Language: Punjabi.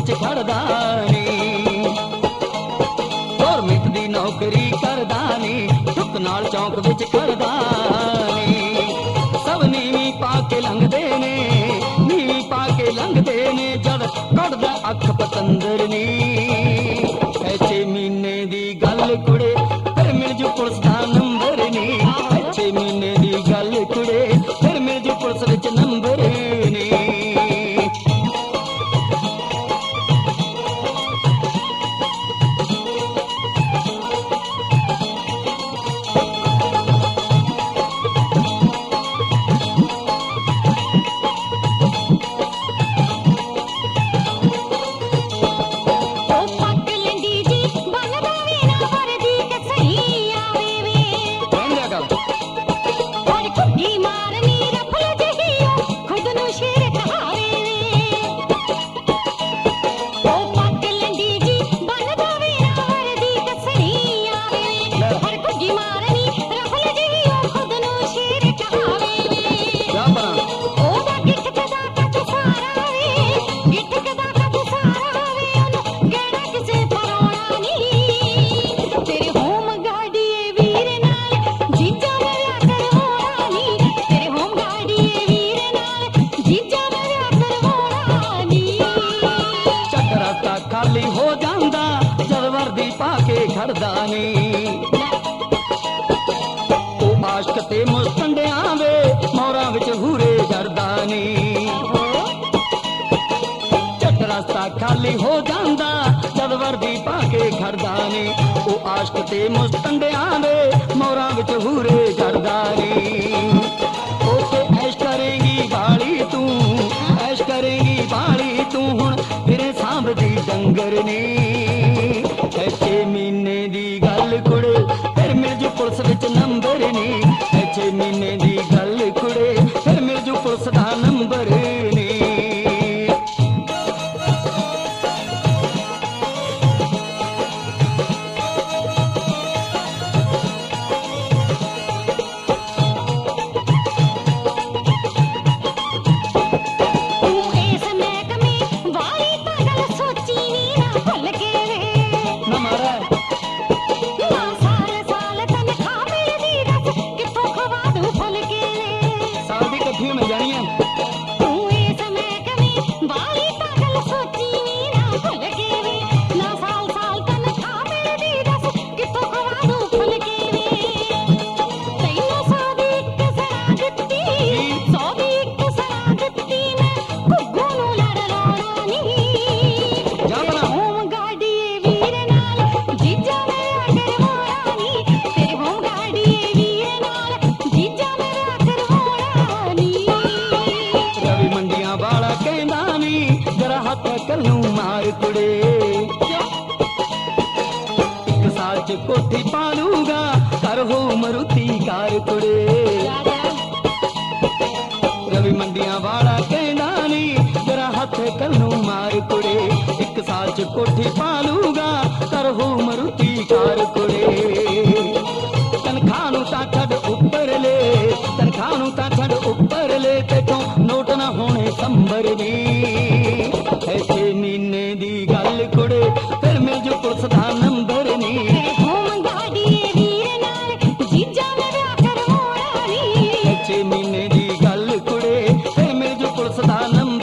ਵਿੱਚ ਖੜਦਾ ਨੀ। ਗੌਰਮੈਂਟ ਦੀ ਨੌਕਰੀ ਕਰਦਾ ਨੀ, ਢੁੱਕ ਨਾਲ ਚੌਂਕ ਵਿੱਚ ਖੜਦਾ ਨੀ। ਸਭ ਨੀਵੀਂ ਪਾ ਕੇ ਲੰਘਦੇ ਨੇ, ਨੀਵੀਂ ਪਾ ਕੇ ਲੰਘਦੇ ਨੇ, ਜਦ ਕੱਢਦਾ ਅੱਖ ਪਤੰਦਰ ਨੀ। ਐ ਮਹੀਨੇ ਦੀ ਗੱਲ ਕੁੜੇ, ਫਿਰ ਮਿਲ ਜੂ ਪੁਲਿਸ ਦਾ ਨੰਬਰ ਨੀ। ਐ ਮਹੀਨੇ ਦੀ ਗੱਲ ਕੁੜੇ, ਫਿਰ ਮਿਲ ਜੂ ਪੁਲਿਸ ਵਿੱਚ ਨੰਬਰ ਨੀ। ਖਾਲੀ ਹੋ ਜਾਂਦਾ ਜਦ ਵਰਦੀ ਪਾ ਕੇ ਖੜਦਾ ਨੀ। ਉਹ ਆਸ਼ਕ ਤੇ ਮੁਸਤੰਡਿਆਂ ਵੇ ਮੋਰਾਂ ਵਿੱਚ ਹੂਰੇ ਜਰਦਾ ਨੀ। ਝੱਟ ਰਸਤਾ ਖਾਲੀ ਹੋ ਜਾਂਦਾ ਜਦ ਵਰਦੀ ਪਾ ਕੇ ਖੜਦਾ ਨੀ। ਉਹ ਆਸ਼ਕ ਤੇ ਮੁਸਤੰਡਿਆਂ ਵੇ ਮੋਰਾਂ ਵਿੱਚ ਹੂਰੇ ਜਰਦਾ ਨੀ। ਉਹ ਤੇ ਐਸ਼ ਕਰੇਗੀ ਬਾਲੀ ਤੂੰ, ਐਸ਼ ਕਰੇਗੀ ਬਾਲੀ ਤੂੰ, ਹੁਣ ਫਿਰੇ ਸਾਂਭਦੀ ਡੰਗਰ ਨੀ। ਐ ਮਹੀਨੇ ਦੀ ਗੱਲ ਕੁੜੇ, ਫਿਰ ਮਿਲ ਜੂ ਪੁਲਿਸ ਵਿੱਚ ਨੰਬਰ ਨੀ। ਐ ਮਹੀਨੇ ਦੀ ਗੱਲ ਕੁੜੇ, ਫਿਰ ਮਿਲ ਜੂ ਪੁਲਿਸ ਦਾ ਨੰਬਰ ਨੀ। ਕੱਲੂ ਮਾਰ ਕੁੜੇ, ਇੱਕ ਸਾਲ ਚ ਕੋਠੀ ਪਾਲੂਗਾ, ਕਰ ਹੋ ਮਰੂਤੀ ਕਾਰ ਕੁੜੇ। ਰਵੀ ਮੰਡੀਆਂ ਵਾਲਾ ਕਹਿੰਦਾ ਨੀ ਜਰਾ ਹੱਥ ਕੱਲੂ ਮਾਰ ਕੁੜੇ, ਇੱਕ ਸਾਲ ਚ ਕੋਠੀ ਪਾਲੂਗਾ, ਕਰ ਹੋ ਮਰੂਤੀ ਕਾਰ ਕੁੜੇ। ਤਨਖਾਹ ਨੂੰ ਤਾਂ ਛੱਡ ਉੱਪਰਲੇ, ਤਨਖਾਹ ਨੂੰ ਤਾਂ ਛੱਡ ਉੱਪਰਲੇ, ਤੇਥੋਂ ਨੋਟ ਨਾ ਹੋਣੇ ਸੰਭਰ ਨੀ। ਐ ਮਹੀਨੇ ਦੀ ਗੱਲ ਕੁੜੇ, ਫਿਰ ਮਿਲ ਜੂ ਪੁਲਿਸ ਦਾ ਨੰਬਰ ਨੀ। ਐ ਮਹੀਨੇ ਦੀ ਗੱਲ ਕੁੜੇ, ਫਿਰ ਮਿਲ ਜੂ ਪੁਲਿਸ ਦਾ ਨੰਬਰ।